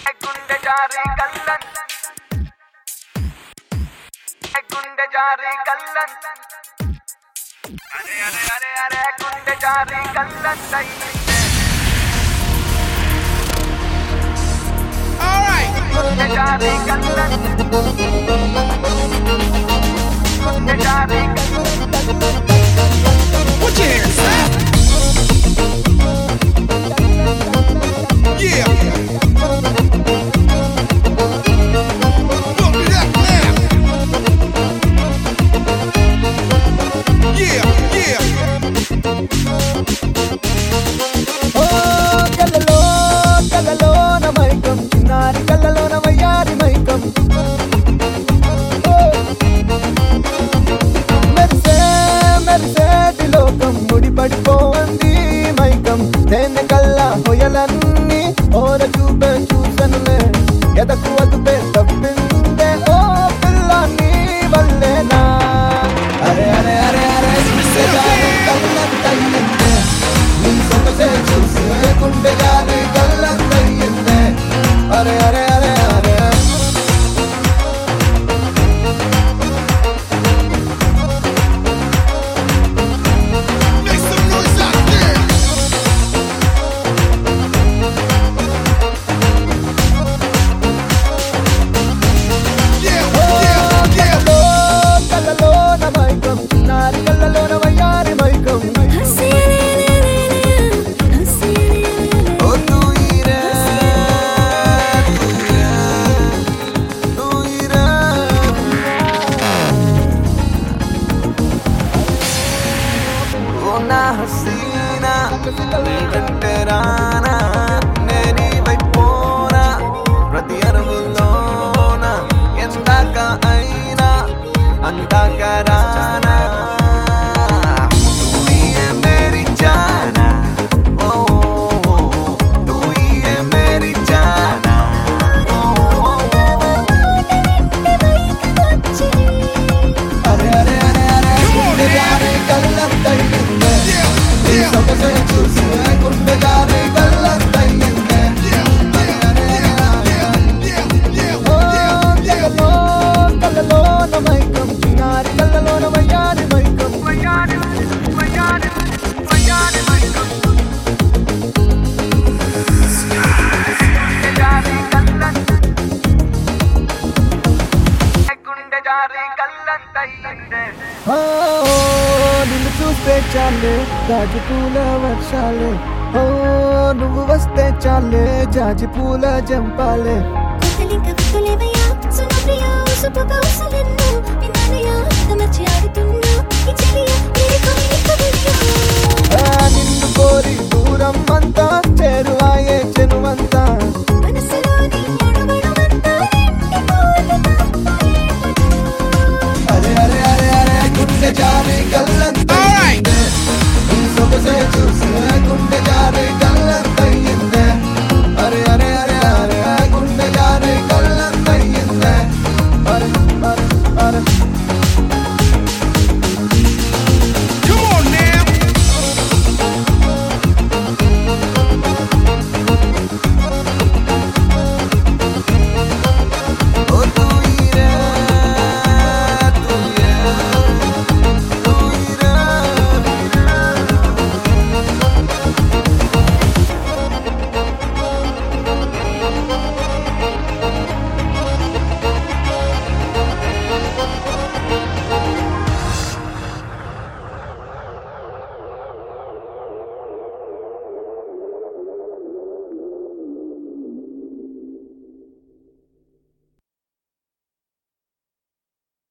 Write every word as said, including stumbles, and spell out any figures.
గుండె జారి కల్లం గుండె జారి కల్లం అరే అరే అరే అరే గుండె జారి కల్లం ఆల్రైట్ గుండె జారి కల్లం గుండె జారి Put your hands up. Yeah. Pump it up now. Yeah, yeah. Oh, kallalo, kallalo na maikam, chinari kallalo na mayari maikam. Oh, merse, merse dilokam, mudi padipondi maikam. Tene kalla hoyalanni, ora chupe chusanule, yadaku adupe tappinde. Oh, pillani vallena. Are are are are, se jare kallan tayyinde. Nin somase chuse gunde jare kallan tayyinde. Are are are are. Make some noise out there. Yeah, yeah, yeah. Kallalo, kallalo na maikam, chinari kallalo na mayari maikam. Oh, tu ira, tu ira, oh na hasina, veterana, neni vaipona, prati arvulona, endaka aina, antaka rana. Tu hi hai meri jana, oh, oh, oh, tu hi hai meri jana, oh, oh, oh. Are are are are, gunde jaare kallan tayyinde. Yeah, Nin yeah. somase chuse gunde jaare kallan tayyinde. Oh, kallalo, kallalo na maikam, chinari kallalo na mayari maikam. Mayani, mayani, mayani, mayani. గుండె జారి కల్లం గుండె జారి కల్లం తయ్యిందే ఓ నిన్ను చూస్తే చాలే జాజి పూల వర్షాలే ఓ నువ్వు వస్తే చాలే జాజి పూల జంపాలే కొత్తలింక గుర్తులేవయ్యా సునప్రియా ఉసుపుగా ఉసలెన్నో వినాలయ్యా తమర్చి ఆడుతున్నా ఈ చెలియా నీకు నీకు ఆ, నిన్ను కోరి దూరం అంతా